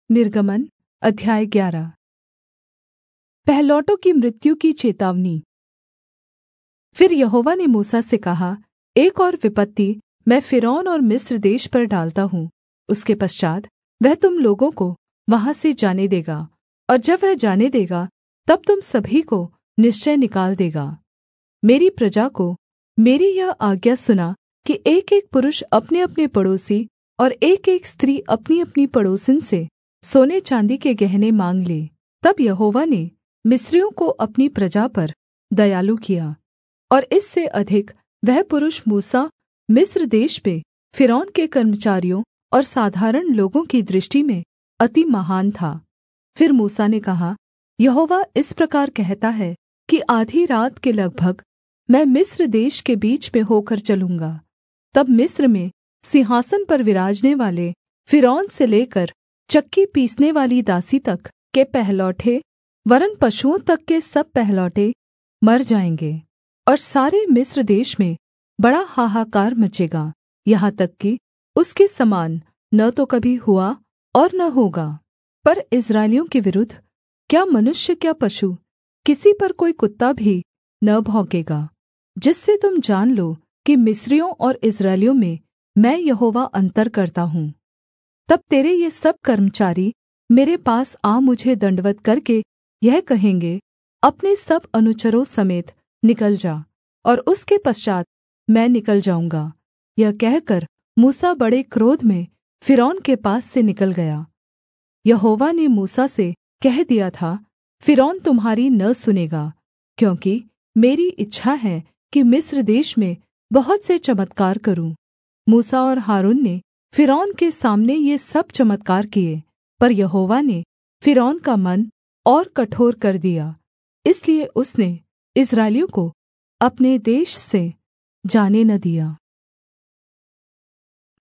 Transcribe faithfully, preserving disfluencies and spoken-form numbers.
निर्गमन अध्याय ग्यारह। पहिलौठों की मृत्यु की चेतावनी। फिर यहोवा ने मूसा से कहा, एक और विपत्ति मैं फ़िरौन और मिस्र देश पर डालता हूँ। उसके पश्चात् वह तुम लोगों को वहाँ से जाने देगा, और जब वह जाने देगा तब तुम सभी को निश्चय निकाल देगा। मेरी प्रजा को मेरी यह आज्ञा सुना कि एकएक पुरुष अपनेअपने पड़ोसी और एकएक स्त्री अपनीअपनी पड़ोसिन से सोने चाँदी के गहने माँग ले। तब यहोवा ने मिस्रियों को अपनी प्रजा पर दयालु किया, और इससे अधिक वह पुरुष मूसा मिस्र देश में फ़िरौन के कर्मचारियों और साधारण लोगों की दृष्टि में अति महान था। फिर मूसा ने कहा, यहोवा इस प्रकार कहता है कि आधी रात के लगभग मैं मिस्र देश के बीच में होकर चलूँगा। तब मिस्र में सिंहासन पर विराजने वाले फ़िरौन से लेकर चक्की पीसने वाली दासी तक के पहलौठे वरन् पशुओं तक के सब पहलौठे मर जाएँगे, और सारे मिस्र देश में बड़ा हाहाकार मचेगा, यहाँ तक कि उसके समान न तो कभी हुआ और न होगा। पर इस्राएलियों के विरुद्ध क्या मनुष्य क्या पशु, किसी पर कोई कुत्ता भी न भौंकेगा, जिससे तुम जान लो कि मिस्रियों और इस्राएलियों में मैं यहोवा अन्तर करता हूँ। तब तेरे ये सब कर्मचारी मेरे पास आ मुझे दण्डवत् करके यह कहेंगे, अपने सब अनुचरों समेत निकल जा, और उसके पश्चात् मैं निकल जाऊँगा। यह कहकर मूसा बड़े क्रोध में फ़िरौन के पास से निकल गया। यहोवा ने मूसा से कह दिया था, फ़िरौन तुम्हारी न सुनेगा, क्योंकि मेरी इच्छा है कि मिस्र देश में बहुत से चमत्कार करूँ। मूसा और हारून ने फ़िरौन के सामने ये सब चमत्कार किए, पर यहोवा ने फ़िरौन का मन और कठोर कर दिया, इसलिए उसने इस्राएलियों को अपने देश से जाने न दिया।